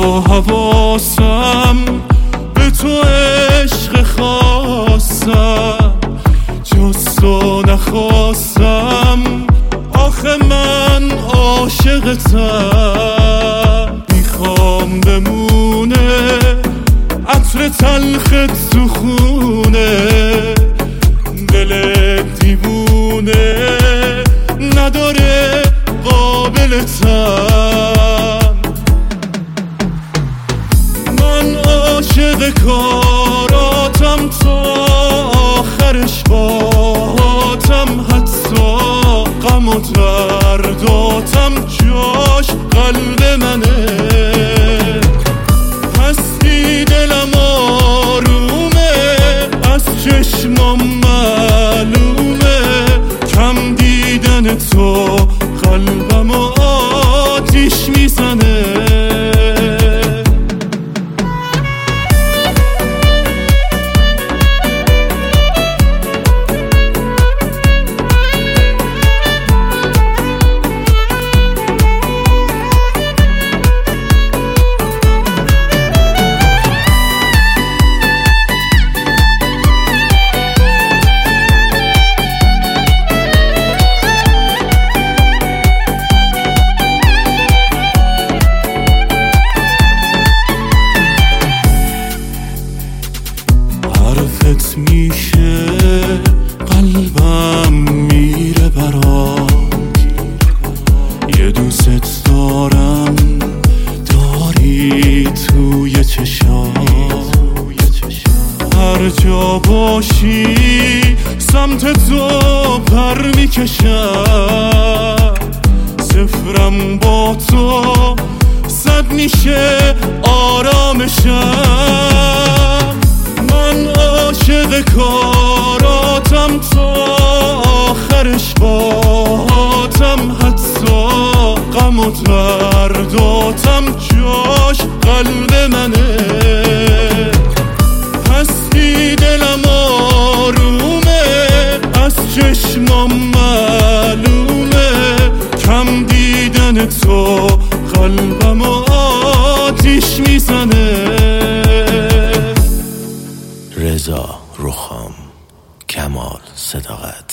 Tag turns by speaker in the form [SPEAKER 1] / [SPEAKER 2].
[SPEAKER 1] و حواسم به تو عشق خواستم، جز تو نخواستم. آخه من عاشقتم، میخوام بمونه عطر تلخت تو خونه. دل دیوونه نداره قابلتم. من عاشق کاراتم تا آخرش باهاتم، حتی غم و درداتم جاش قلب منه. هستی دلم آرومه، از چشمام معلومه، کم دیدن تو قلبم آتیش میزنه. حرفت میشه قلبم میره برات، یه دوست دارم داری توی چشات. هر جا باشی سمت تو پر میکشم، صفرم با تو 100 میشه آرامشم. من عاشق کاراتم تا آخرش باهاتم، حتی غم و درداتم جاش قلب منه. هستی دلم آرومه، از چشمام معلومه، کم دیدن تو قلبم آتیش میزنه.
[SPEAKER 2] رضا رخام، کمال صداقت.